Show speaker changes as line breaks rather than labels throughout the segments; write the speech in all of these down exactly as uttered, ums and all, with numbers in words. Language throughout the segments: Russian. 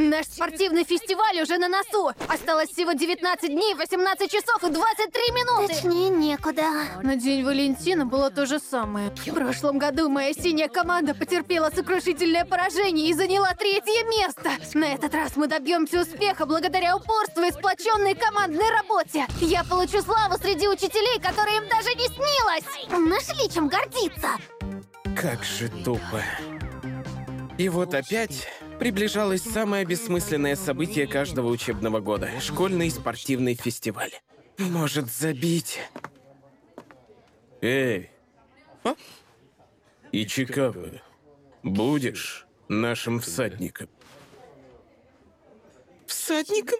Наш спортивный фестиваль уже на носу! Осталось всего девятнадцать дней, восемнадцать часов и двадцать три минуты!
Точнее, некуда.
На День Валентина было то же самое. В прошлом году моя синяя команда потерпела сокрушительное поражение и заняла третье место. На этот раз мы добьемся успеха благодаря упорству и сплоченной командной работе. Я получу славу среди учителей, которые им даже не снилось!
Нашли чем гордиться.
Как же тупо. И вот опять приближалось самое бессмысленное событие каждого учебного года — школьный спортивный фестиваль. Может, забить? Эй! А? Ичикава, будешь нашим всадником? Всадником?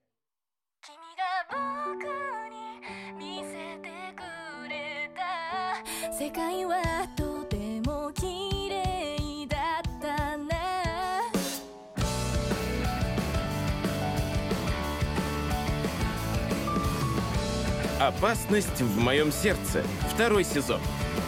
«Опасность в моем сердце». Второй сезон.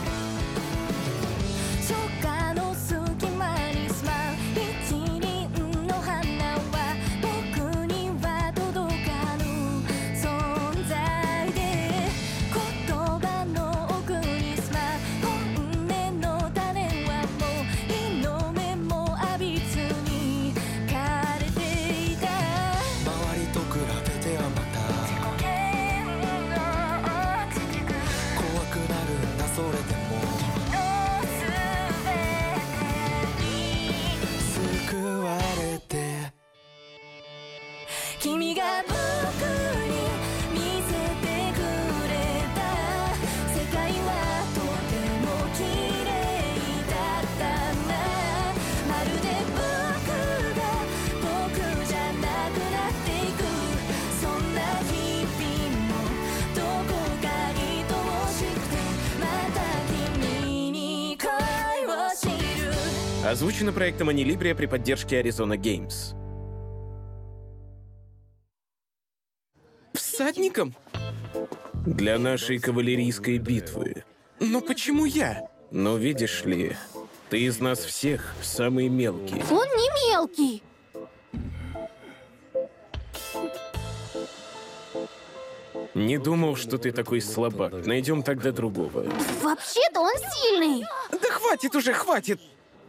Озвучено проектом Анилибрия при поддержке Arizona Games. Всадником? Для нашей кавалерийской битвы. Но почему я? Ну, видишь ли, ты из нас всех самый мелкий.
Он не мелкий.
Не думал, что ты такой слабак. Найдем тогда другого.
Вообще-то он сильный.
Да хватит уже, хватит!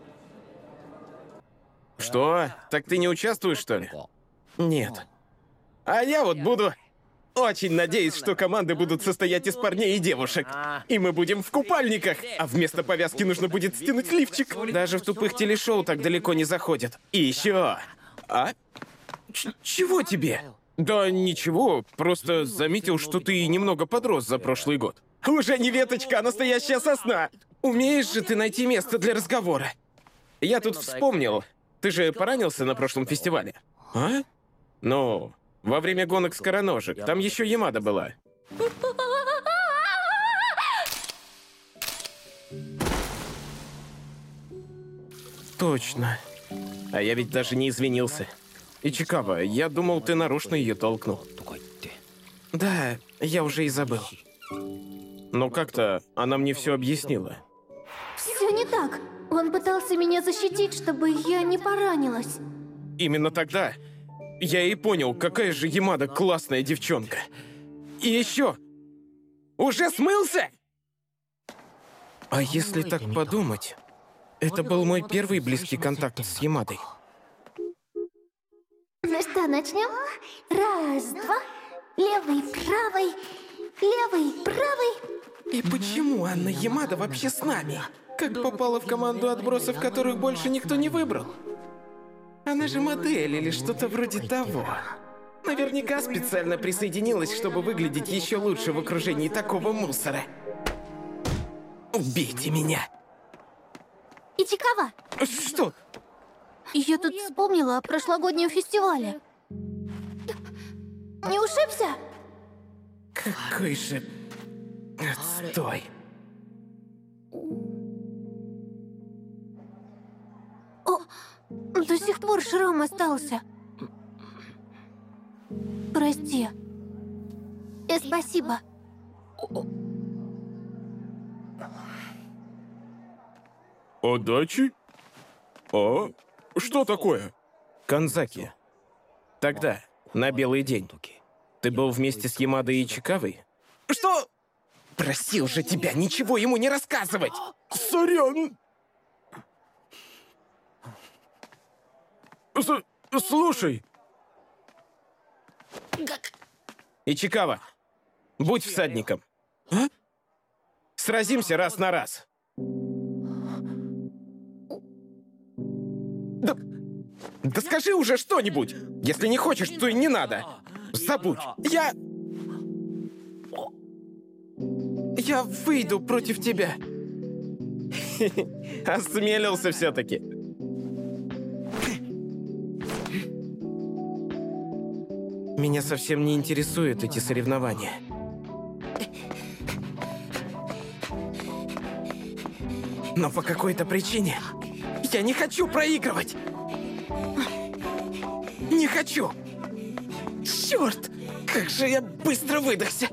Что? Так ты не участвуешь, что ли? Нет. А я вот буду... Очень надеюсь, что команды будут состоять из парней и девушек. И мы будем в купальниках. А вместо повязки нужно будет стянуть лифчик. Даже в тупых телешоу так далеко не заходят. И еще... А? Ч- чего тебе? Да ничего, просто заметил, что ты немного подрос за прошлый год. Уже не веточка, а настоящая сосна. Умеешь же ты найти место для разговора. Я тут вспомнил. Ты же поранился на прошлом фестивале? А? Ну, во время гонок скороножек. Там еще Ямада была. Точно. А я ведь даже не извинился. Ичикава, я думал, ты нарочно ее толкнул. Да, я уже и забыл. Но как-то она мне все объяснила.
Все не так. Он пытался меня защитить, чтобы я не поранилась.
Именно тогда я и понял, какая же Ямада классная девчонка. И еще... Уже смылся? А если так подумать, это был мой первый близкий контакт с Ямадой.
Ну что, начнем? Раз, два. Левый, правый. Левый, правый.
И почему Анна Ямада вообще с нами? Как попала в команду отбросов, которых больше никто не выбрал? Она же модель или что-то вроде того. Наверняка специально присоединилась, чтобы выглядеть еще лучше в окружении такого мусора. Убейте меня.
Ичикава.
Что?
Я тут вспомнила о прошлогоднем фестивале.
Не ушибся?
Какой же... отстой.
О, до сих пор шрам остался. Прости.
И спасибо.
Удачи? А? Что такое?
Канзаки. Тогда, на белый день, ты был вместе с Ямадой и Ичикавой? Что? Просил же тебя ничего ему не рассказывать! Сорян! С Слушай! Ичикава, будь всадником. А? Сразимся раз на раз. Да, да скажи уже что-нибудь! Если не хочешь, то и не надо. Забудь. Я... Я выйду против тебя. Осмелился все-таки. Меня совсем не интересуют эти соревнования. Но по какой-то причине я не хочу проигрывать. Не хочу. Черт, как же я быстро выдохся.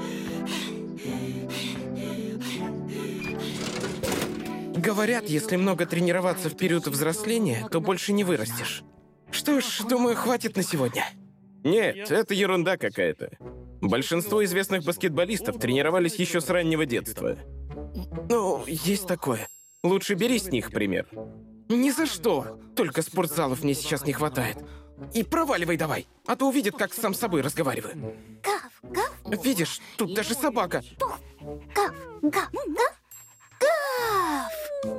Говорят, если много тренироваться в период взросления, то больше не вырастешь. Что ж, думаю, хватит на сегодня. Нет, это ерунда какая-то. Большинство известных баскетболистов тренировались еще с раннего детства. Ну, есть такое. Лучше бери с них пример. Ни за что. Только спортзалов мне сейчас не хватает. И проваливай давай, а то увидит, как сам с собой разговариваю.
Гав, гав.
Видишь, тут даже собака.
Гав, гав, гав. Гав!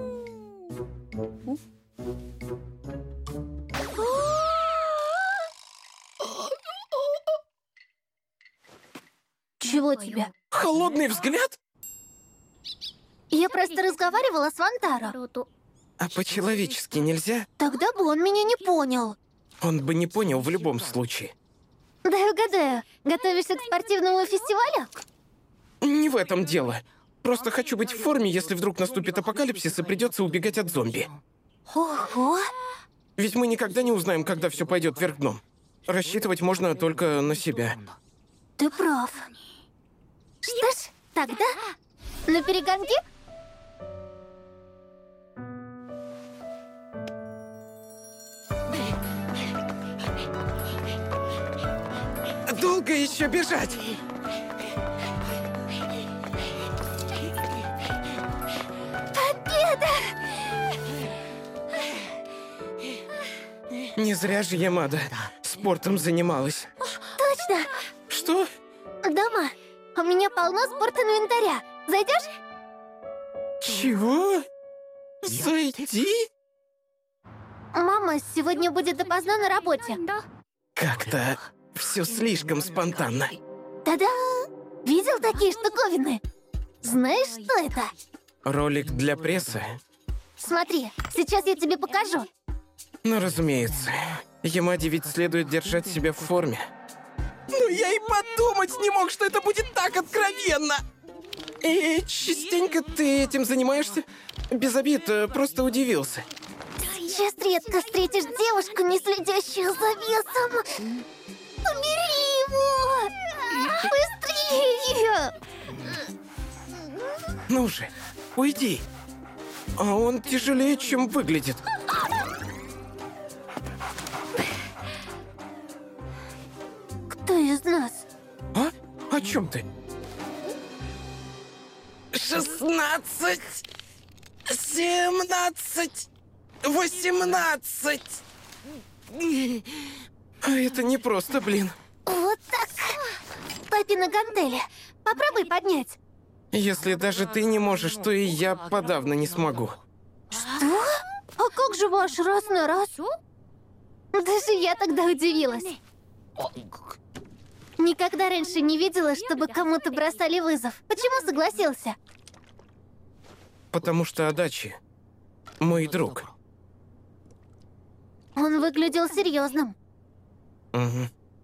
Чего тебе?
Холодный взгляд?
Я просто разговаривала с Вантаро.
А по-человечески нельзя?
Тогда бы он меня не понял.
Он бы не понял в любом случае.
Дай угадаю, готовишься к спортивному фестивалю?
Не в этом дело. Просто хочу быть в форме, если вдруг наступит апокалипсис и придется убегать от зомби.
Ого!
Ведь мы никогда не узнаем, когда все пойдет вверх дном. Рассчитывать можно только на себя.
Ты прав. Что ж, тогда на перегонки?
Долго еще бежать?
Победа!
Не зря же Ямада спортом занималась.
Точно!
Что?
Дома. У меня полно спортинвентаря. Зайдешь?
Чего? Зайти?
Мама сегодня будет допоздна на работе.
Как-то все слишком спонтанно.
Та-да! Видел такие штуковины? Знаешь, что это?
Ролик для прессы?
Смотри, сейчас я тебе покажу.
Ну, разумеется. Ямаде ведь следует держать себя в форме. Ну, я и подумать не мог, что это будет так откровенно. И частенько ты этим занимаешься? Без обид, просто удивился.
Сейчас редко встретишь девушку, не следящую за весом. Убери его! Быстрее!
Ну же, уйди. А он тяжелее, чем выглядит.
Кто из нас?
А? О чем ты? Шестнадцать, семнадцать, восемнадцать. А это не просто, блин.
Вот так. Папина гантели. Попробуй поднять.
Если даже ты не можешь, то и я подавно не смогу.
Что? А как же ваш раз на раз? Даже я тогда удивилась. Никогда раньше не видела, чтобы кому-то бросали вызов. Почему согласился?
Потому что Адачи мой друг.
Он выглядел серьезным.
Угу.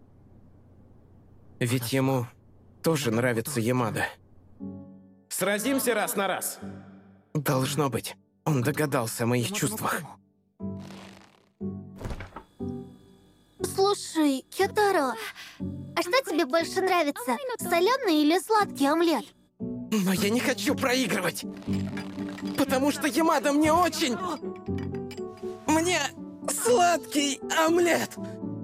Ведь ему тоже нравится Ямада. Сразимся раз на раз. Должно быть, он догадался о моих чувствах.
Слушай, Кётаро, а что тебе больше нравится? Соленый или сладкий омлет?
Но я не хочу проигрывать. Потому что Ямада мне очень... Мне Сладкий омлет!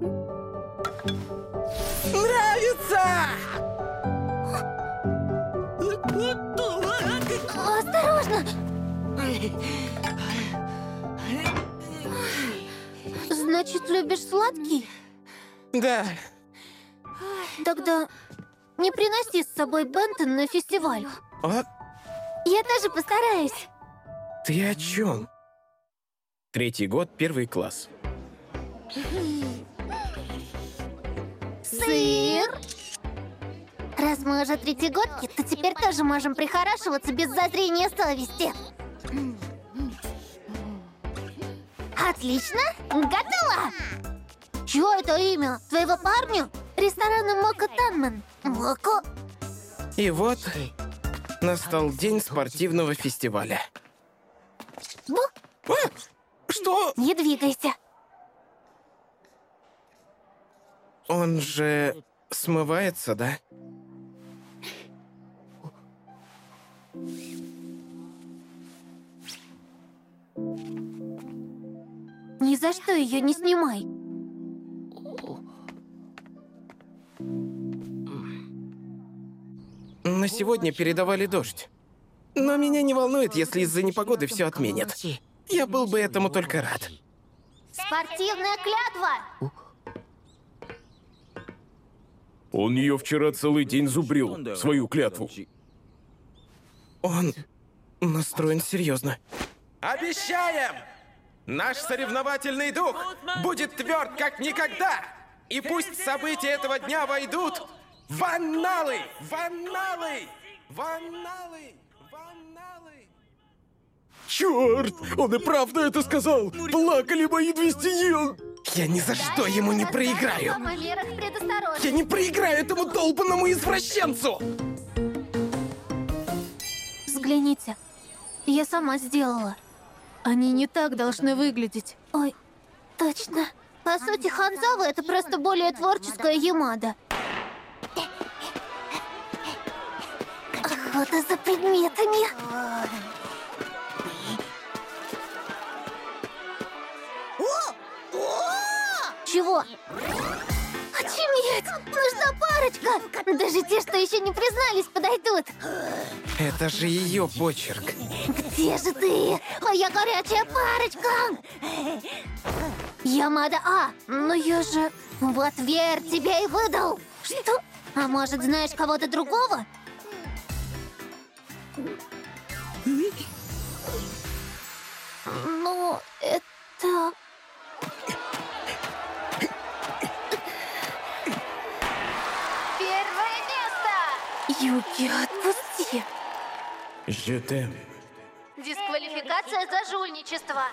Нравится!
Осторожно! Значит, любишь сладкий?
Да.
Тогда не приноси с собой Бентон на фестиваль.
А?
Я тоже постараюсь.
Ты о чем? Третий год, первый класс.
Сыр. Раз мы уже третьегодки, то теперь тоже можем прихорашиваться без зазрения совести. Отлично! Готово! Чье это имя? Твоего парня? Ресторана Моко Танмен. Моко?
И вот настал день спортивного фестиваля.
Бу,
А? Что?
не двигайся.
Он же смывается, да?
Ни за что ее не снимай.
На сегодня передавали дождь. Но меня не волнует, если из-за непогоды все отменят. Я был бы этому только рад.
Спортивная клятва!
Он ее вчера целый день зубрил, свою клятву.
Он настроен серьезно. Обещаем! Наш соревновательный дух будет тверд, как никогда! И пусть события этого дня войдут в анналы! В анналы! В анналы! В анналы!
Черт! Он и правда это сказал! Плакали мои двести йен!
Я ни за что ему не проиграю!
О мерах предосторожности.
Я не проиграю этому долбанному извращенцу!
Взгляните. Я сама сделала.
Они не так должны выглядеть.
Ой, точно. По сути, Ханзава — это просто более творческая Ямада. Охота за предметами. Чего? Очуметь! Нужна парочка! Даже те, что еще не признались, подойдут.
Это же ее почерк.
Где же ты, моя горячая парочка? Ямада А, но я же... Вот Вер тебя и выдал. Что? А может, знаешь кого-то другого? Ну, это...
Первое место!
Юки, отпусти.
Je
Дисквалификация за жульничество.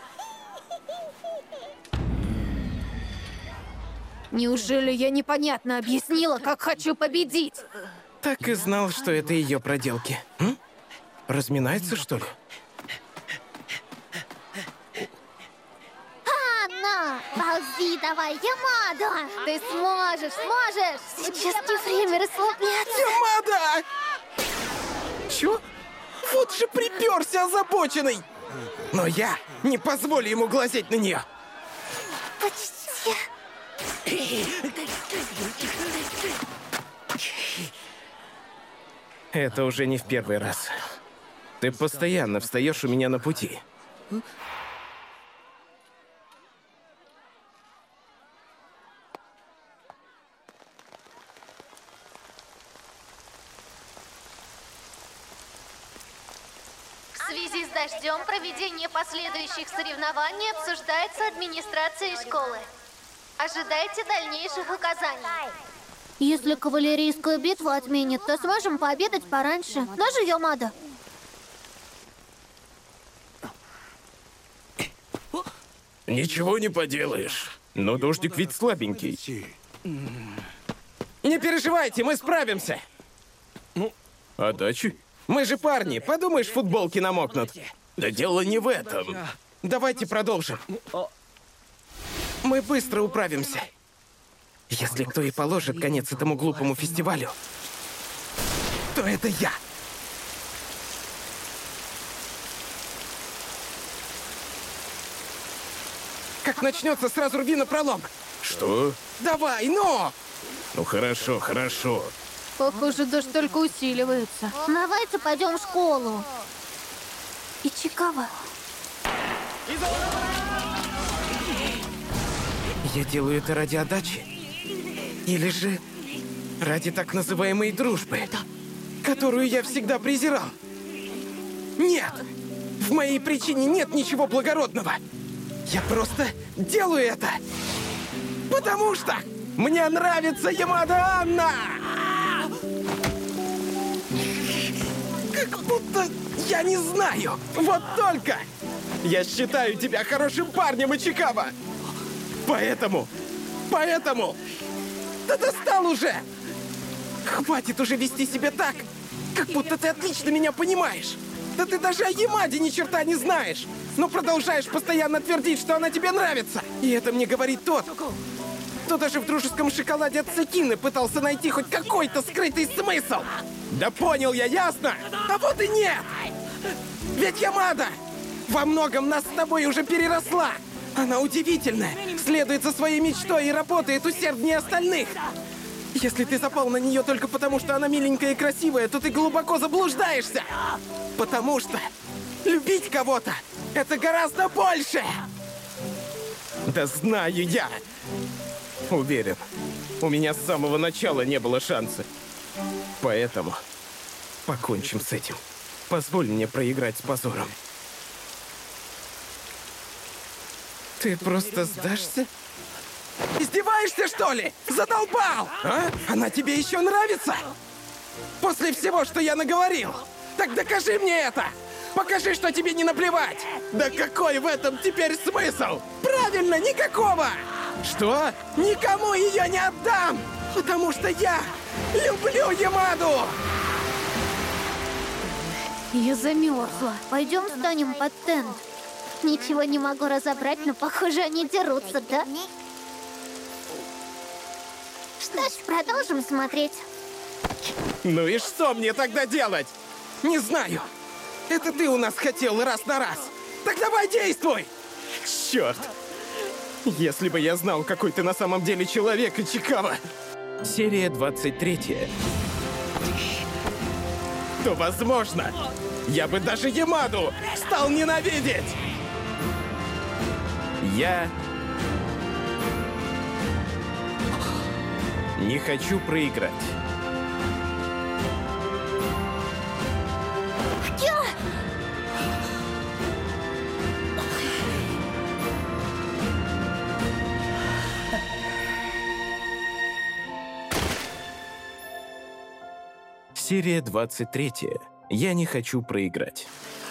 Неужели я непонятно объяснила, как хочу победить?
Так и знал, что это ее проделки. М? Разминается, что ли?
Анна, ползи давай, Ямада.
Ты сможешь, сможешь!
Сейчас не время расслабляться.
Ямада! Чё? Вот же приперся озабоченный! Но я не позволю ему глазеть на нее.
Почти.
Это уже не в первый раз. Ты постоянно встаешь у меня на пути.
В связи с дождем проведение последующих соревнований обсуждается администрацией школы. Ожидайте дальнейших указаний. Если кавалерийскую битву отменят, то сможем пообедать пораньше. Даже Ямада.
Ничего не поделаешь. Но дождик ведь слабенький.
Не переживайте, мы справимся.
А дачи?
Мы же парни, подумаешь, футболки намокнут.
Да дело не в этом.
Давайте продолжим. Мы быстро управимся. Если кто и положит конец этому глупому фестивалю, то это я. Как начнется, сразу рви напролом.
Что?
Давай, ну!
Ну хорошо, хорошо.
Похоже, дождь только усиливается.
Давайте пойдем в школу.
Ичикава.
Я делаю это ради отдачи? Или же ради так называемой дружбы, которую я всегда презирал? Нет! В моей причине нет ничего благородного. Я просто делаю это, потому что мне нравится Ямада Анна! Как будто я не знаю. Вот только! Я считаю тебя хорошим парнем, Ичикава! Поэтому, поэтому... Да достал уже! Хватит уже вести себя так, как будто ты отлично меня понимаешь. Да ты даже о Ямаде ни черта не знаешь, но продолжаешь постоянно твердить, что она тебе нравится. И это мне говорит тот, кто даже в дружеском шоколаде от Сакины пытался найти хоть какой-то скрытый смысл. Да понял я, ясно? А вот и нет! Ведь Ямада во многом нас с тобой уже переросла. Она удивительная, следует за своей мечтой и работает усерднее остальных. Если ты запал на нее только потому, что она миленькая и красивая, то ты глубоко заблуждаешься. Потому что любить кого-то — это гораздо больше. Да знаю я. Уверен, у меня с самого начала не было шанса. Поэтому покончим с этим. Позволь мне проиграть с позором. Ты просто сдашься? Издеваешься, что ли? Задолбал! А? Она тебе еще нравится? После всего, что я наговорил? Так докажи мне это! Покажи, что тебе не наплевать! Да какой в этом теперь смысл? Правильно, никакого! Что? Никому ее не отдам! Потому что я люблю Ямаду!
Я замерзла.
Пойдем встанем под тент. Ничего не могу разобрать, но похоже, они дерутся, да? Что ж, продолжим смотреть.
Ну и что мне тогда делать? Не знаю. Это ты у нас хотел раз на раз. Так давай действуй! Черт! Если бы я знал, какой ты на самом деле человек, Ичикава. Серия двадцать третья. То, возможно, я бы даже Ямаду стал ненавидеть! Я не хочу проиграть. Серия двадцать третья. Я не хочу проиграть.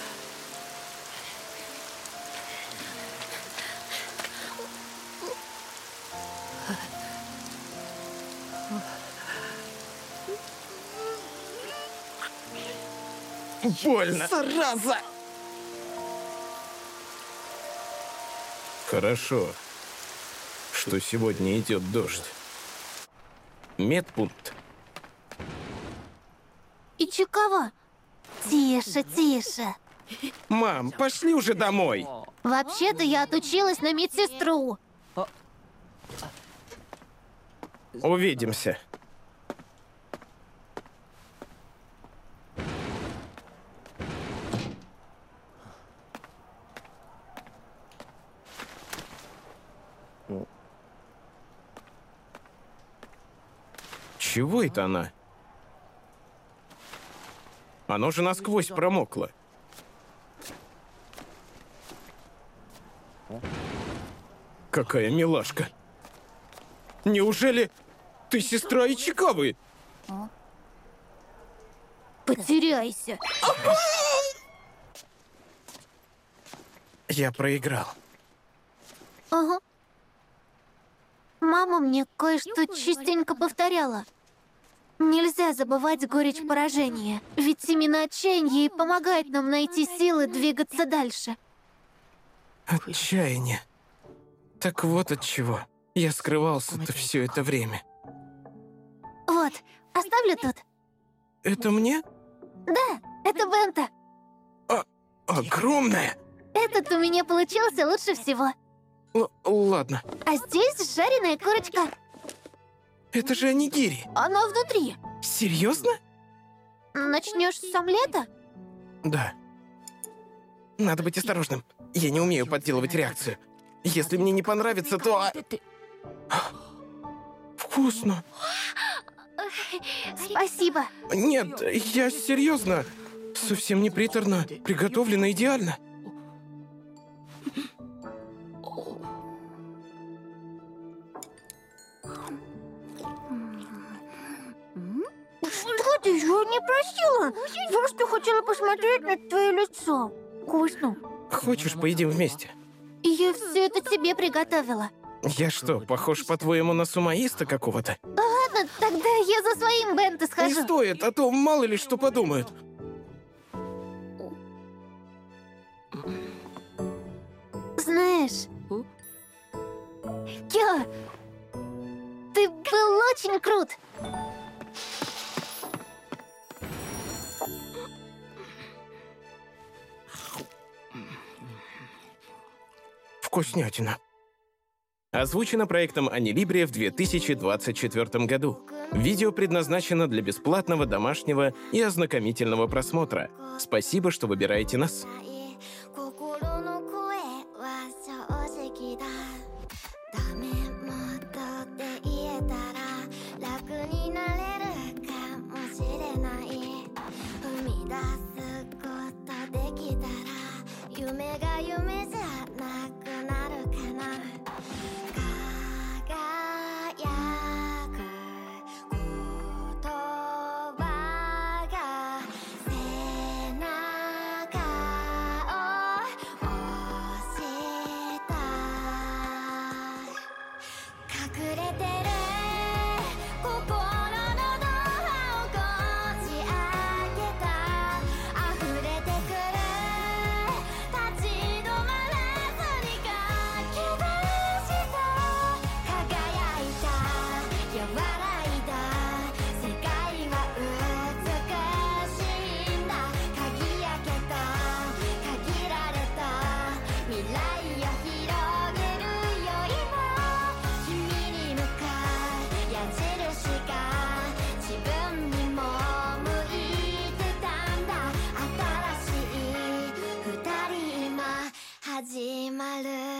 Больно. Зараза! Хорошо, что сегодня идет дождь. Медпункт.
Ичикава! Тише, тише.
Мам, пошли уже домой.
Вообще-то я отучилась на медсестру.
Увидимся. Чего это она? Оно же насквозь промокло. Какая милашка. Неужели ты сестра Ичикавы?
Потеряйся.
Я проиграл.
Ага. Мама мне кое-что частенько повторяла. Нельзя забывать горечь поражения, ведь именно отчаяние и помогает нам найти силы двигаться дальше.
Отчаяние. Так вот от чего я скрывался-то все это время.
Вот, оставлю тут.
Это мне?
Да, это Бента.
А, огромное.
Этот у меня получился лучше всего.
Л- ладно.
А здесь жареная курочка.
Это же онигири.
Она внутри.
Серьезно?
Начнешь с омлета?
Да. Надо быть осторожным. Я не умею подделывать реакцию. Если мне не понравится, то... а- Вкусно.
Спасибо.
Нет, я серьезно. Совсем не приторно. Приготовлено идеально.
Что ты? Я не просила. Просто хотела посмотреть на твое лицо. Вкусно.
Хочешь, поедим вместе?
Я все это тебе приготовила.
Я что, похож, по-твоему, на сумоиста какого-то?
Ладно, тогда я за своим бенто
Не
схожу.
стоит, а то мало ли что подумают.
Знаешь, Кё, ты был очень крут.
Вкуснятина. Озвучено проектом Анилибрия в две тысячи двадцать четвёртом году. Видео предназначено для бесплатного домашнего и ознакомительного просмотра. Спасибо, что выбираете нас.
心の声は正直だダメ元で言えたら楽になれるかもしれない踏み出すことできたら夢が夢じゃなくなるかな輝く言葉が背中隠れてる心のドアをこじ開けた溢れてくる立ち止まらずに書き出した輝いた和らいだ世界は美しいんだ鍵開けた限られた未来を広げるよ今君に向かう矢印が自分にも向いてたんだ新しい二人今始まる